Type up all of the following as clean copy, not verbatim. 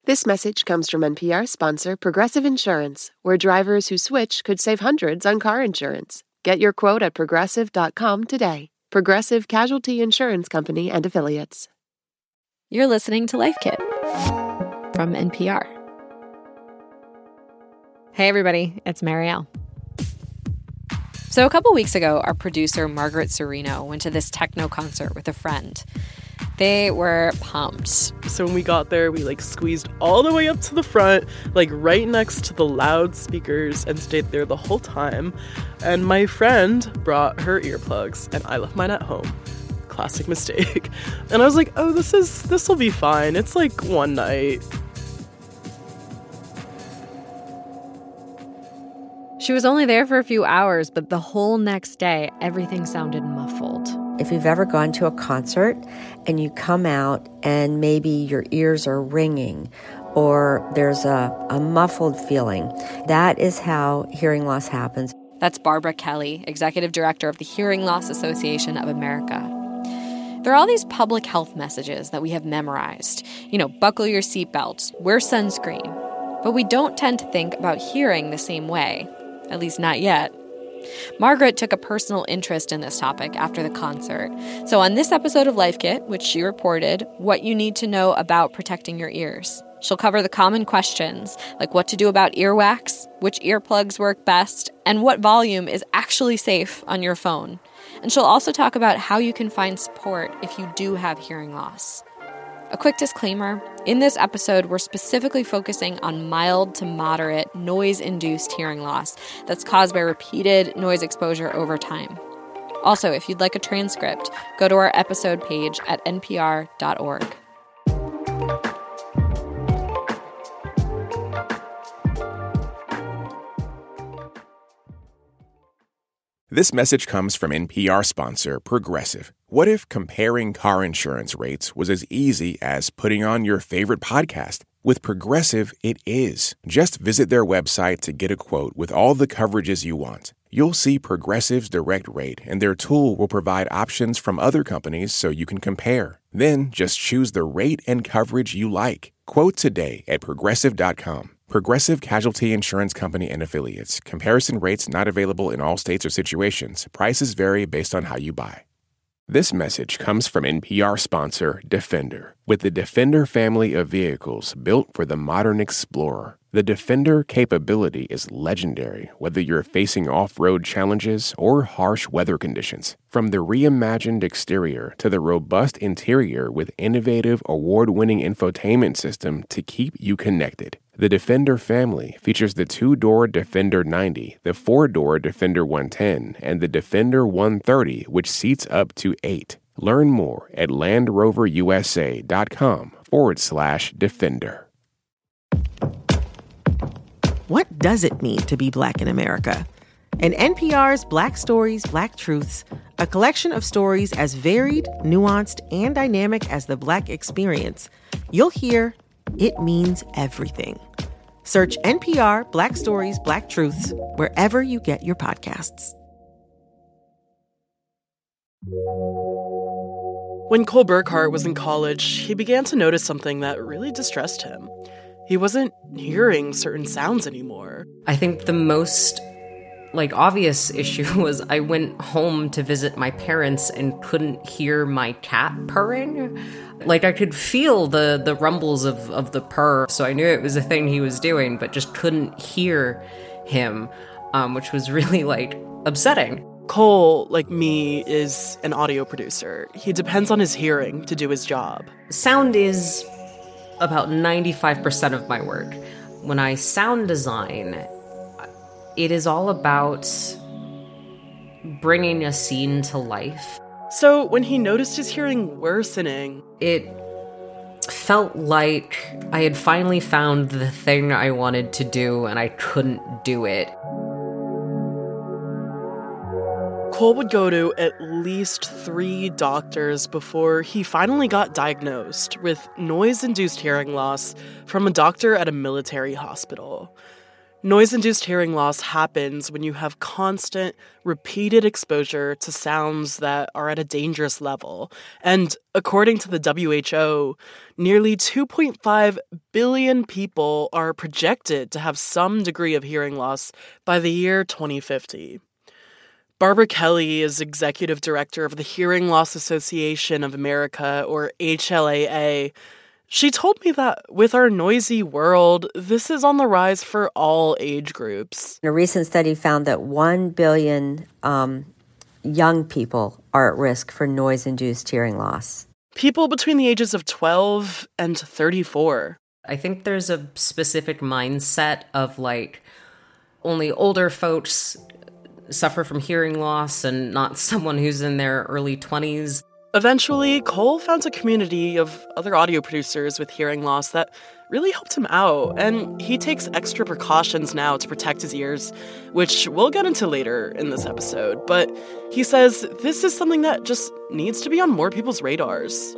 This message comes from NPR sponsor Progressive Insurance, where drivers who switch could save hundreds on car insurance. Get your quote at Progressive.com today. Progressive Casualty Insurance Company and Affiliates. You're listening to Life Kit from NPR. Hey, everybody, it's Marielle. So a couple weeks ago, our producer, Margaret Cirino, went to this techno concert with a friend. They were pumped. So when we got there, we squeezed all the way up to the front, right next to the loudspeakers, and stayed there the whole time. And my friend brought her earplugs, and I left mine at home. Classic mistake. And I was like, oh, this'll be fine. It's one night. She was only there for a few hours, but the whole next day, everything sounded muffled. If you've ever gone to a concert and you come out and maybe your ears are ringing or there's a muffled feeling, that is how hearing loss happens. That's Barbara Kelly, Executive Director of the Hearing Loss Association of America. There are all these public health messages that we have memorized. Buckle your seatbelts, wear sunscreen. But we don't tend to think about hearing the same way, at least not yet. Margaret took a personal interest in this topic after the concert. So on this episode of Life Kit, which she reported, what you need to know about protecting your ears. She'll cover the common questions, like what to do about earwax, which earplugs work best, and what volume is actually safe on your phone. And she'll also talk about how you can find support if you do have hearing loss. A quick disclaimer, in this episode, we're specifically focusing on mild to moderate noise-induced hearing loss that's caused by repeated noise exposure over time. Also, if you'd like a transcript, go to our episode page at npr.org. This message comes from NPR sponsor Progressive. What if comparing car insurance rates was as easy as putting on your favorite podcast? With Progressive, it is. Just visit their website to get a quote with all the coverages you want. You'll see Progressive's direct rate, and their tool will provide options from other companies so you can compare. Then just choose the rate and coverage you like. Quote today at Progressive.com. Progressive Casualty Insurance Company and Affiliates. Comparison rates not available in all states or situations. Prices vary based on how you buy. This message comes from NPR sponsor Defender. With the Defender family of vehicles built for the modern explorer, the Defender capability is legendary, whether you're facing off-road challenges or harsh weather conditions. From the reimagined exterior to the robust interior with innovative award-winning infotainment system to keep you connected. The Defender family features the 2-door Defender 90, the 4-door Defender 110, and the Defender 130, which seats up to 8. Learn more at LandRoverUSA.com/Defender. What does it mean to be Black in America? In NPR's Black Stories, Black Truths, a collection of stories as varied, nuanced, and dynamic as the Black experience, you'll hear it means everything. Search NPR Black Stories, Black Truths wherever you get your podcasts. When Cole Burkhart was in college, he began to notice something that really distressed him. He wasn't hearing certain sounds anymore. I think the most obvious issue was I went home to visit my parents and couldn't hear my cat purring. I could feel the rumbles of the purr, so I knew it was a thing he was doing, but just couldn't hear him, which was really, upsetting. Cole, like me, is an audio producer. He depends on his hearing to do his job. Sound is about 95% of my work. When I sound design, it is all about bringing a scene to life. So when he noticed his hearing worsening, it felt like I had finally found the thing I wanted to do and I couldn't do it. Cole would go to at least 3 doctors before he finally got diagnosed with noise-induced hearing loss from a doctor at a military hospital. Noise-induced hearing loss happens when you have constant, repeated exposure to sounds that are at a dangerous level. And according to the WHO, nearly 2.5 billion people are projected to have some degree of hearing loss by the year 2050. Barbara Kelly is executive director of the Hearing Loss Association of America, or HLAA. She told me that with our noisy world, this is on the rise for all age groups. A recent study found that 1 billion young people are at risk for noise-induced hearing loss. People between the ages of 12 and 34. I think there's a specific mindset of like only older folks suffer from hearing loss and not someone who's in their early 20s. Eventually, Cole found a community of other audio producers with hearing loss that really helped him out, and he takes extra precautions now to protect his ears, which we'll get into later in this episode. But he says this is something that just needs to be on more people's radars.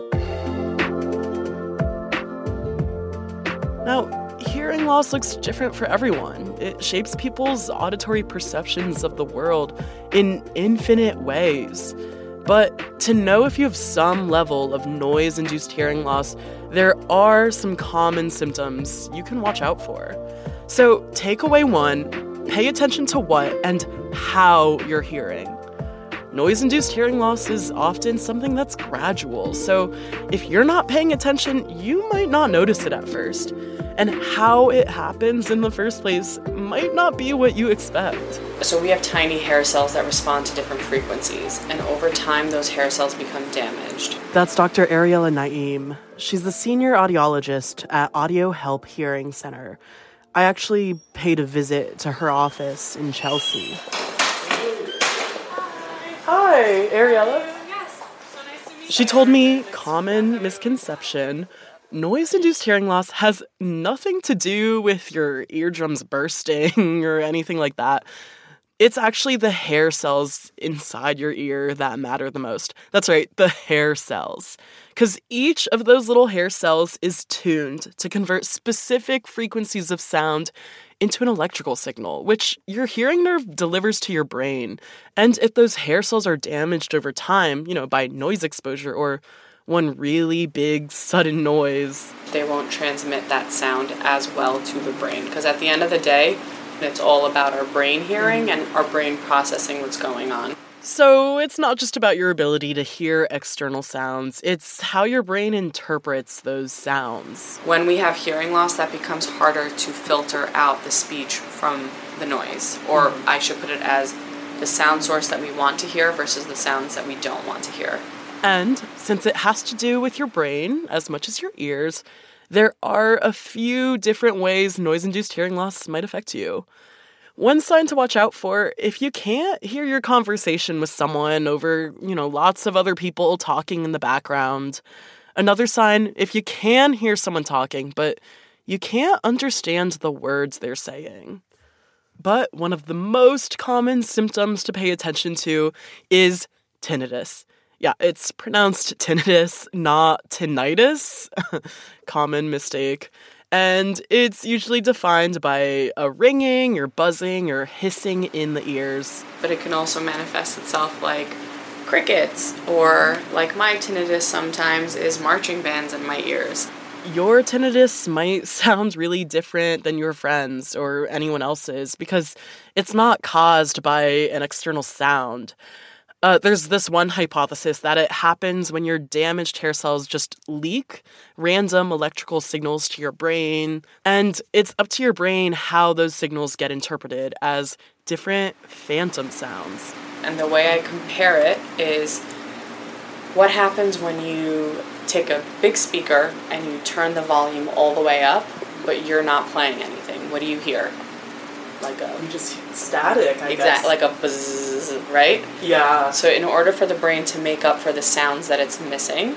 Now, hearing loss looks different for everyone. It shapes people's auditory perceptions of the world in infinite ways. But to know if you have some level of noise-induced hearing loss, there are some common symptoms you can watch out for. So takeaway 1, pay attention to what and how you're hearing. Noise-induced hearing loss is often something that's gradual, so if you're not paying attention, you might not notice it at first. And how it happens in the first place might not be what you expect. So we have tiny hair cells that respond to different frequencies, and over time those hair cells become damaged. That's Dr. Ariella Naim. She's the senior audiologist at Audio Help Hearing Center. I actually paid a visit to her office in Chelsea. Hi, Ariella. Yes, so nice to meet you. She told me common misconception. Noise-induced hearing loss has nothing to do with your eardrums bursting or anything like that. It's actually the hair cells inside your ear that matter the most. That's right, the hair cells. Because each of those little hair cells is tuned to convert specific frequencies of sound into an electrical signal, which your hearing nerve delivers to your brain. And if those hair cells are damaged over time, by noise exposure or one really big sudden noise, they won't transmit that sound as well to the brain. Because at the end of the day, it's all about our brain hearing and our brain processing what's going on. So it's not just about your ability to hear external sounds, it's how your brain interprets those sounds. When we have hearing loss, that becomes harder to filter out the speech from the noise. Or I should put it as the sound source that we want to hear versus the sounds that we don't want to hear. And since it has to do with your brain as much as your ears, there are a few different ways noise-induced hearing loss might affect you. One sign to watch out for, if you can't hear your conversation with someone over, lots of other people talking in the background. Another sign, if you can hear someone talking, but you can't understand the words they're saying. But one of the most common symptoms to pay attention to is tinnitus. Yeah, it's pronounced tinnitus, not tinnitus. Common mistake. And it's usually defined by a ringing or buzzing or hissing in the ears. But it can also manifest itself like crickets, or like my tinnitus sometimes is marching bands in my ears. Your tinnitus might sound really different than your friends or anyone else's because it's not caused by an external sound. There's this one hypothesis that it happens when your damaged hair cells just leak random electrical signals to your brain, and it's up to your brain how those signals get interpreted as different phantom sounds. And the way I compare it is what happens when you take a big speaker and you turn the volume all the way up, but you're not playing anything. What do you hear? Just static, I guess. Exactly, like a buzz, right? Yeah. So in order for the brain to make up for the sounds that it's missing,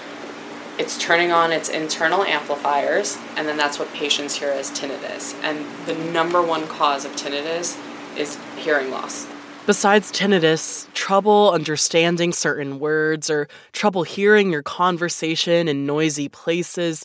it's turning on its internal amplifiers, and then that's what patients hear as tinnitus. And the number one cause of tinnitus is hearing loss. Besides tinnitus, trouble understanding certain words or trouble hearing your conversation in noisy places,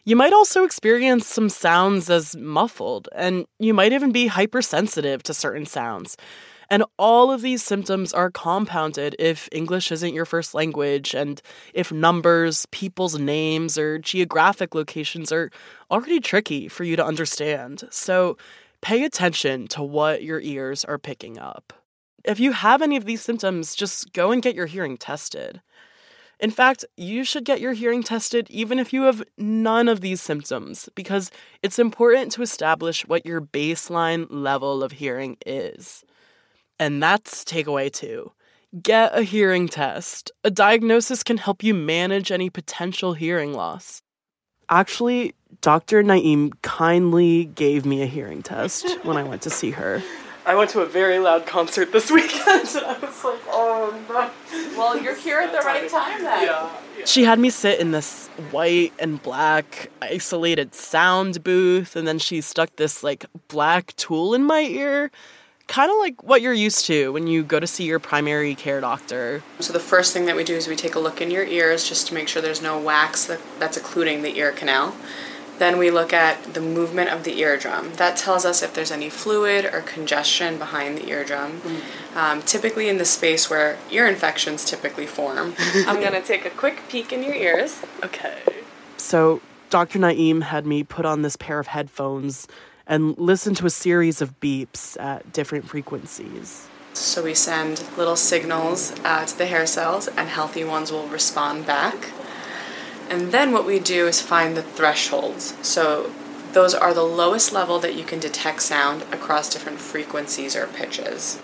You might also experience some sounds as muffled, and you might even be hypersensitive to certain sounds. And all of these symptoms are compounded if English isn't your first language, and if numbers, people's names, or geographic locations are already tricky for you to understand. So pay attention to what your ears are picking up. If you have any of these symptoms, just go and get your hearing tested. In fact, you should get your hearing tested even if you have none of these symptoms, because it's important to establish what your baseline level of hearing is. And that's takeaway 2. Get a hearing test. A diagnosis can help you manage any potential hearing loss. Actually, Dr. Naeem kindly gave me a hearing test when I went to see her. I went to a very loud concert this weekend, and I was like, oh, no. Well, you're here at the right time then. Yeah. She had me sit in this white and black isolated sound booth, and then she stuck this, black tool in my ear, kind of like what you're used to when you go to see your primary care doctor. So the first thing that we do is we take a look in your ears just to make sure there's no wax that's occluding the ear canal. Then we look at the movement of the eardrum. That tells us if there's any fluid or congestion behind the eardrum, typically in the space where ear infections typically form. I'm going to take a quick peek in your ears. Okay. So Dr. Naeem had me put on this pair of headphones and listen to a series of beeps at different frequencies. So we send little signals to the hair cells, and healthy ones will respond back. And then what we do is find the thresholds. So those are the lowest level that you can detect sound across different frequencies or pitches.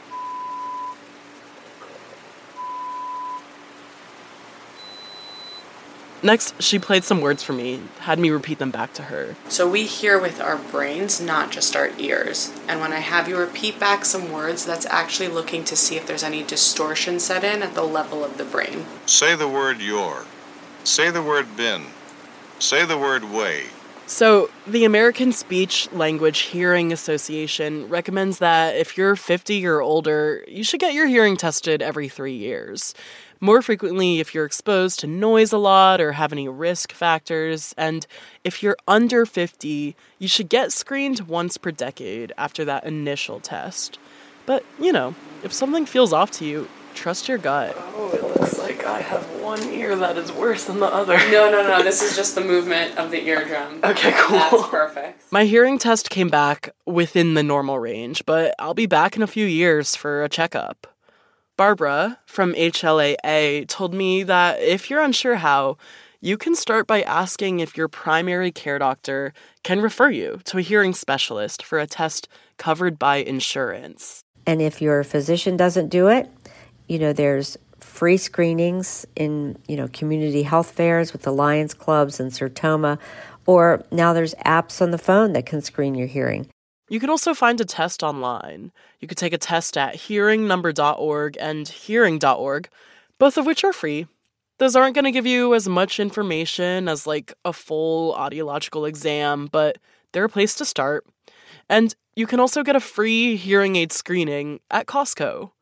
Next, she played some words for me, had me repeat them back to her. So we hear with our brains, not just our ears. And when I have you repeat back some words, that's actually looking to see if there's any distortion set in at the level of the brain. Say the word your. Say the word bin. Say the word way. So, the American Speech Language Hearing Association recommends that if you're 50 or older, you should get your hearing tested every 3 years. More frequently if you're exposed to noise a lot or have any risk factors. And if you're under 50, you should get screened once per decade after that initial test. But, if something feels off to you, trust your gut. Oh, it looks like I have one ear that is worse than the other. No. This is just the movement of the eardrum. Okay, cool. That's perfect. My hearing test came back within the normal range, but I'll be back in a few years for a checkup. Barbara from HLAA told me that if you're unsure how, you can start by asking if your primary care doctor can refer you to a hearing specialist for a test covered by insurance. And if your physician doesn't do it, there's free screenings in, community health fairs with the Lions Clubs and Sertoma, or now there's apps on the phone that can screen your hearing. You can also find a test online. You could take a test at hearingnumber.org and hearing.org, both of which are free. Those aren't going to give you as much information as a full audiological exam, but they're a place to start. And you can also get a free hearing aid screening at Costco.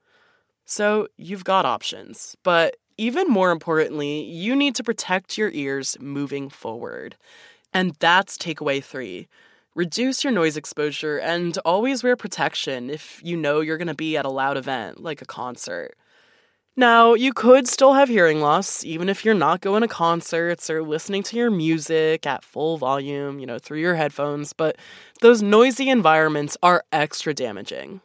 So you've got options, but even more importantly, you need to protect your ears moving forward. And that's takeaway 3. Reduce your noise exposure and always wear protection if you know you're going to be at a loud event, like a concert. Now, you could still have hearing loss, even if you're not going to concerts or listening to your music at full volume, through your headphones, but those noisy environments are extra damaging.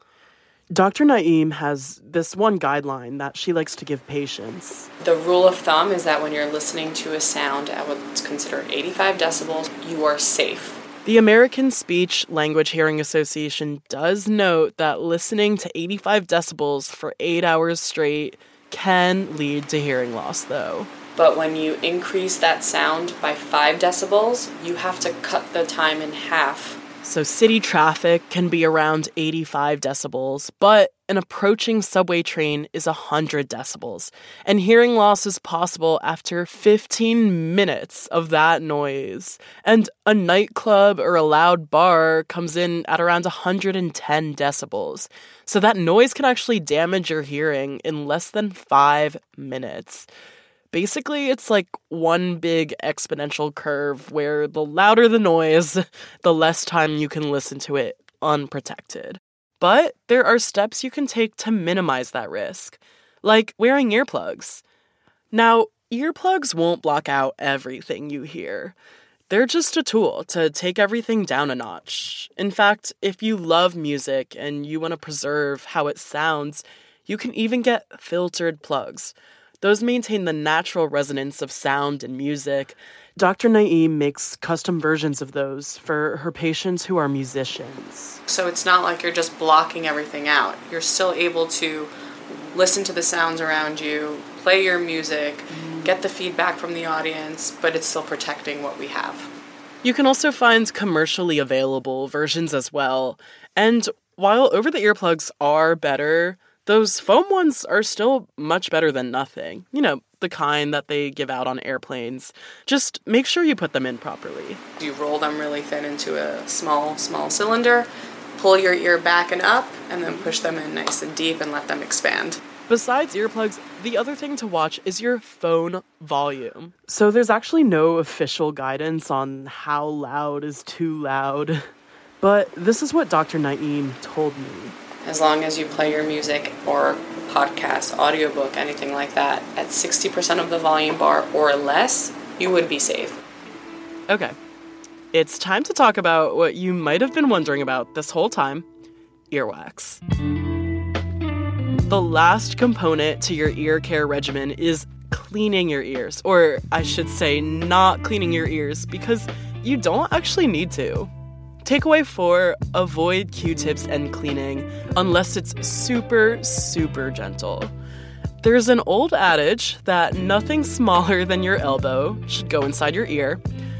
Dr. Naeem has this one guideline that she likes to give patients. The rule of thumb is that when you're listening to a sound at what's considered 85 decibels, you are safe. The American Speech Language Hearing Association does note that listening to 85 decibels for 8 hours straight can lead to hearing loss, though. But when you increase that sound by 5 decibels, you have to cut the time in half. So city traffic can be around 85 decibels, but an approaching subway train is 100 decibels, and hearing loss is possible after 15 minutes of that noise. And a nightclub or a loud bar comes in at around 110 decibels. So that noise can actually damage your hearing in less than 5 minutes. Basically, it's like one big exponential curve where the louder the noise, the less time you can listen to it unprotected. But there are steps you can take to minimize that risk, like wearing earplugs. Now, earplugs won't block out everything you hear. They're just a tool to take everything down a notch. In fact, if you love music and you want to preserve how it sounds, you can even get filtered plugs. Those maintain the natural resonance of sound and music. Dr. Naeem makes custom versions of those for her patients who are musicians. So it's not like you're just blocking everything out. You're still able to listen to the sounds around you, play your music, get the feedback from the audience, but it's still protecting what we have. You can also find commercially available versions as well. And while over-the-ear plugs are better, those foam ones are still much better than nothing. You know, the kind that they give out on airplanes. Just make sure you put them in properly. You roll them really thin into a small cylinder, pull your ear back and up, and then push them in nice and deep and let them expand. Besides earplugs, the other thing to watch is your phone volume. So there's actually no official guidance on how loud is too loud. But this is what Dr. Naeem told me. As long as you play your music or podcast, audiobook, anything like that, at 60% of the volume bar or less, you would be safe. Okay. It's time to talk about what you might have been wondering about this whole time, earwax. The last component to your ear care regimen is cleaning your ears, or I should say not cleaning your ears, because you don't actually need to. Takeaway 4, avoid Q-tips and cleaning unless it's super, super gentle. There's an old adage that nothing smaller than your elbow should go inside your ear.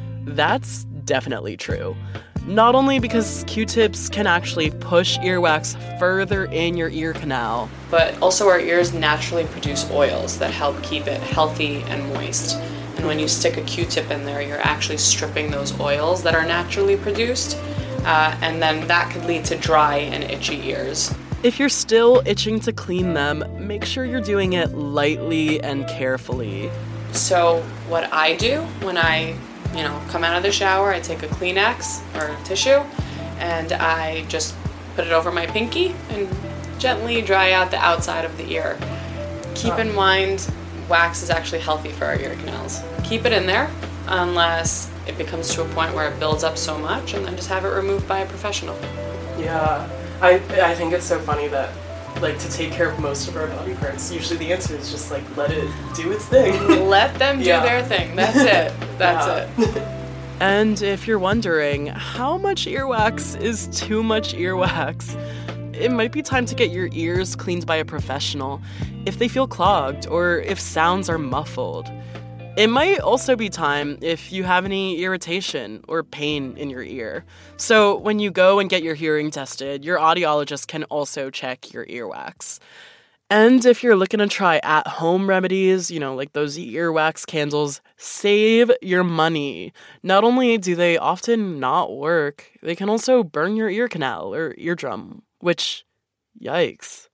That's definitely true. Not only because Q-tips can actually push earwax further in your ear canal, but also our ears naturally produce oils that help keep it healthy and moist. And when you stick a Q-tip in there, you're actually stripping those oils that are naturally produced, and then that could lead to dry and itchy ears. If you're still itching to clean them, make sure you're doing it lightly and carefully. So what I do when I come out of the shower, I take a Kleenex or tissue, and I just put it over my pinky and gently dry out the outside of the ear. Keep in mind, wax is actually healthy for our ear canals. Keep it in there unless it becomes to a point where it builds up so much, and then just have it removed by a professional. Yeah, I think it's so funny that, like, to take care of most of our body parts, usually the answer is just, like, let it do its thing. Let them do their thing. That's it. That's it. And if you're wondering, how much earwax is too much earwax? It might be time to get your ears cleaned by a professional if they feel clogged or if sounds are muffled. It might also be time if you have any irritation or pain in your ear. So when you go and get your hearing tested, your audiologist can also check your earwax. And if you're looking to try at-home remedies, like those earwax candles, save your money. Not only do they often not work, they can also burn your ear canal or eardrum, which, yikes.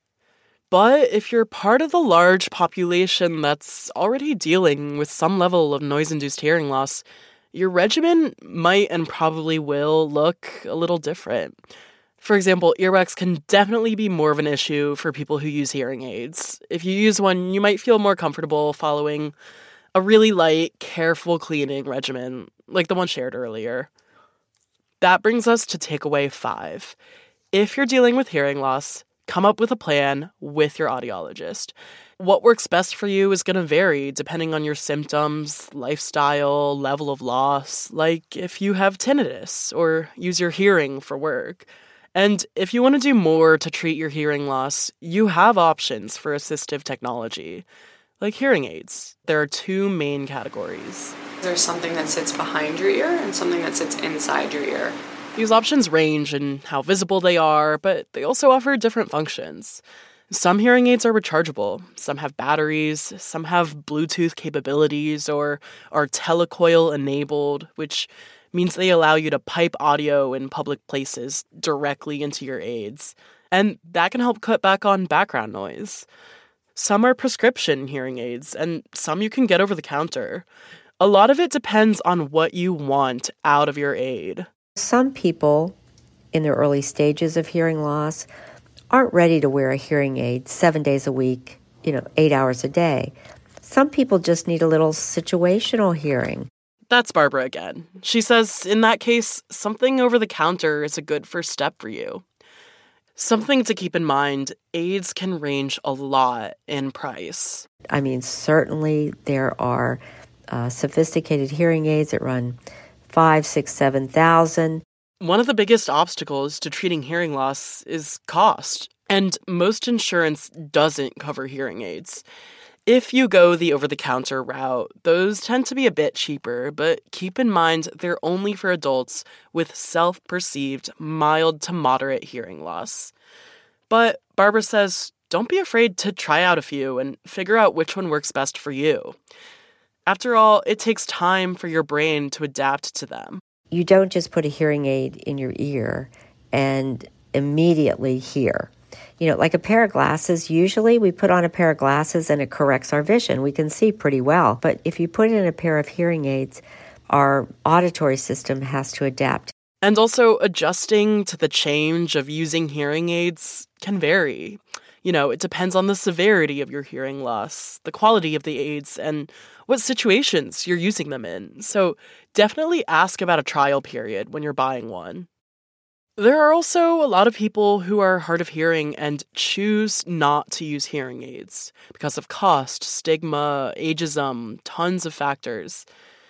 But if you're part of the large population that's already dealing with some level of noise-induced hearing loss, your regimen might and probably will look a little different. For example, earwax can definitely be more of an issue for people who use hearing aids. If you use one, you might feel more comfortable following a really light, careful cleaning regimen, like the one shared earlier. That brings us to takeaway 5. If you're dealing with hearing loss, come up with a plan with your audiologist. What works best for you is going to vary depending on your symptoms, lifestyle, level of loss, like if you have tinnitus or use your hearing for work. And if you want to do more to treat your hearing loss, you have options for assistive technology, like hearing aids. There are 2 main categories. There's something that sits behind your ear and something that sits inside your ear. These options range in how visible they are, but they also offer different functions. Some hearing aids are rechargeable, some have batteries, some have Bluetooth capabilities, or are telecoil-enabled, which means they allow you to pipe audio in public places directly into your aids. And that can help cut back on background noise. Some are prescription hearing aids, and some you can get over the counter. A lot of it depends on what you want out of your aid. Some people in their early stages of hearing loss aren't ready to wear a hearing aid 7 days a week, 8 hours a day. Some people just need a little situational hearing. That's Barbara again. She says, in that case, something over the counter is a good first step for you. Something to keep in mind, aids can range a lot in price. I mean, certainly there are sophisticated hearing aids that run $5,000, $6,000, $7,000. One of the biggest obstacles to treating hearing loss is cost, and most insurance doesn't cover hearing aids. If you go the over-the-counter route, those tend to be a bit cheaper, but keep in mind they're only for adults with self-perceived mild to moderate hearing loss. But Barbara says, don't be afraid to try out a few and figure out which one works best for you. After all, it takes time for your brain to adapt to them. You don't just put a hearing aid in your ear and immediately hear. Like a pair of glasses, usually we put on a pair of glasses and it corrects our vision. We can see pretty well. But if you put in a pair of hearing aids, our auditory system has to adapt. And also, adjusting to the change of using hearing aids can vary. It depends on the severity of your hearing loss, the quality of the aids, and what situations you're using them in. So definitely ask about a trial period when you're buying one. There are also a lot of people who are hard of hearing and choose not to use hearing aids because of cost, stigma, ageism, tons of factors.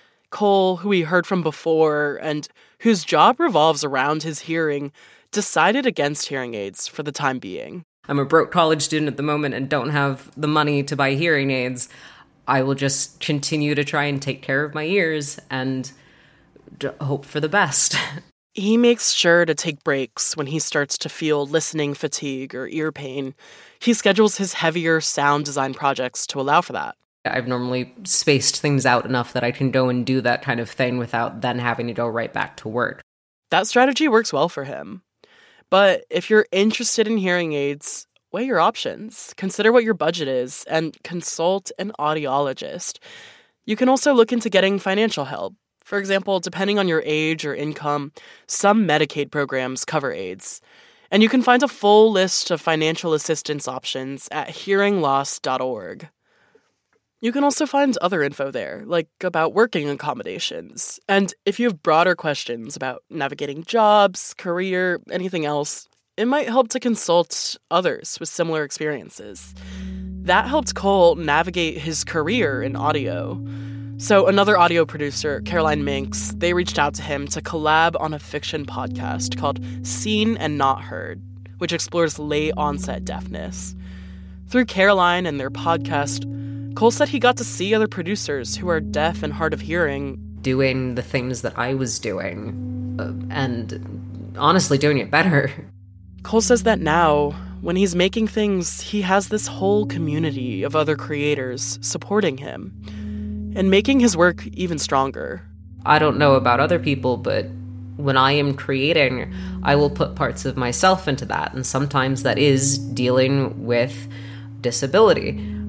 Cole, who we heard from before and whose job revolves around his hearing, decided against hearing aids for the time being. I'm a broke college student at the moment and don't have the money to buy hearing aids. I will just continue to try and take care of my ears and hope for the best. He makes sure to take breaks when he starts to feel listening fatigue or ear pain. He schedules his heavier sound design projects to allow for that. I've normally spaced things out enough that I can go and do that kind of thing without then having to go right back to work. That strategy works well for him. But if you're interested in hearing aids, weigh your options, consider what your budget is, and consult an audiologist. You can also look into getting financial help. For example, depending on your age or income, some Medicaid programs cover aids. And you can find a full list of financial assistance options at hearingloss.org. You can also find other info there, like about working accommodations. And if you have broader questions about navigating jobs, career, anything else, it might help to consult others with similar experiences. That helped Cole navigate his career in audio. So another audio producer, Caroline Minks, they reached out to him to collab on a fiction podcast called Seen and Not Heard, which explores late-onset deafness. Through Caroline and their podcast, Cole said he got to see other producers who are deaf and hard of hearing doing the things that I was doing, and honestly doing it better. Cole says that now, when he's making things, he has this whole community of other creators supporting him and making his work even stronger. I don't know about other people, but when I am creating, I will put parts of myself into that, and sometimes that is dealing with disability.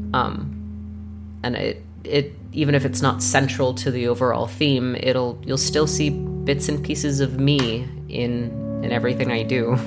And it even if it's not central to the overall theme, you'll still see bits and pieces of me in everything I do.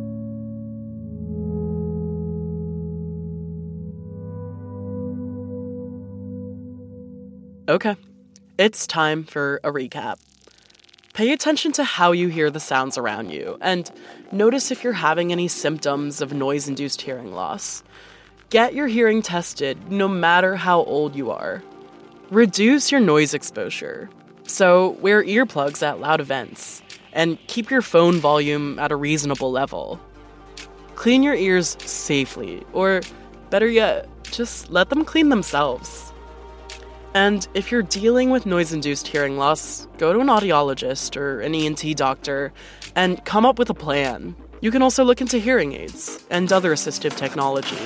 Okay, it's time for a recap. Pay attention to how you hear the sounds around you, and notice if you're having any symptoms of noise-induced hearing loss. Get your hearing tested, no matter how old you are. Reduce your noise exposure. So wear earplugs at loud events, and keep your phone volume at a reasonable level. Clean your ears safely, or better yet, just let them clean themselves. And if you're dealing with noise-induced hearing loss, go to an audiologist or an ENT doctor and come up with a plan. You can also look into hearing aids and other assistive technology.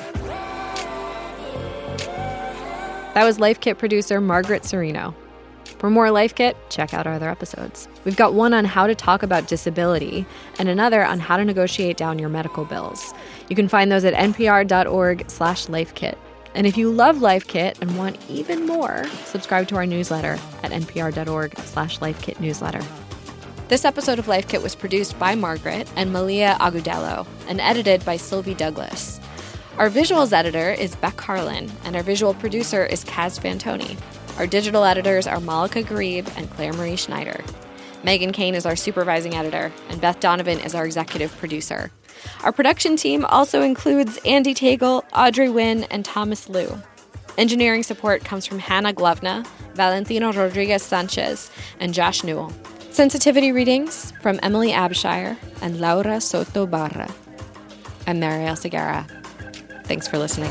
That was Life Kit producer Margaret Cirino. For more Life Kit, check out our other episodes. We've got one on how to talk about disability and another on how to negotiate down your medical bills. You can find those at npr.org/lifekit. And if you love Life Kit and want even more, subscribe to our newsletter at npr.org/lifekitnewsletter. This episode of Life Kit was produced by Margaret and Malia Agudelo and edited by Sylvie Douglas. Our visuals editor is Beck Harlan, and our visual producer is Kaz Fantoni. Our digital editors are Malika Garib and Claire Marie Schneider. Megan Kane is our supervising editor, and Beth Donovan is our executive producer. Our production team also includes Andy Tagle, Audrey Wynn, and Thomas Liu. Engineering support comes from Hannah Glovna, Valentino Rodriguez Sanchez, and Josh Newell. Sensitivity readings from Emily Abshire and Laura Soto Barra. I'm Mariel Segarra. Thanks for listening.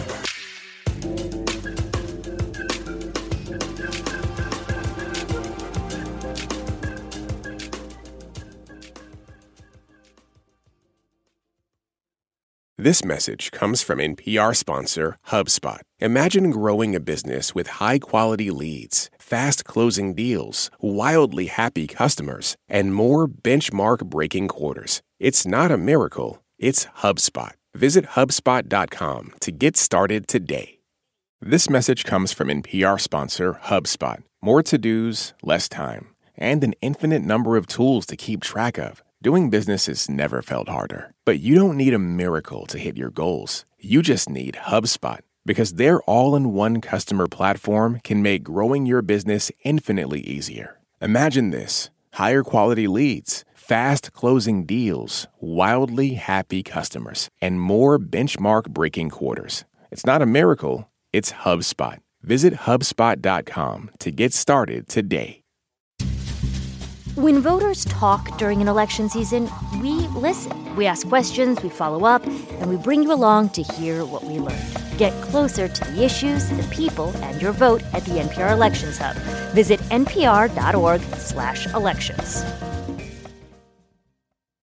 This message comes from NPR sponsor HubSpot. Imagine growing a business with high-quality leads, fast-closing deals, wildly happy customers, and more benchmark-breaking quarters. It's not a miracle, it's HubSpot. Visit HubSpot.com to get started today. This message comes from NPR sponsor HubSpot. More to-dos, less time, and an infinite number of tools to keep track of. Doing business has never felt harder. But you don't need a miracle to hit your goals. You just need HubSpot, because their all-in-one customer platform can make growing your business infinitely easier. Imagine this: higher quality leads, fast closing deals, wildly happy customers, and more benchmark-breaking quarters. It's not a miracle, it's HubSpot. Visit HubSpot.com to get started today. When voters talk during an election season, we listen. We ask questions, we follow up, and we bring you along to hear what we learned. Get closer to the issues, the people, and your vote at the NPR Elections Hub. Visit npr.org/elections.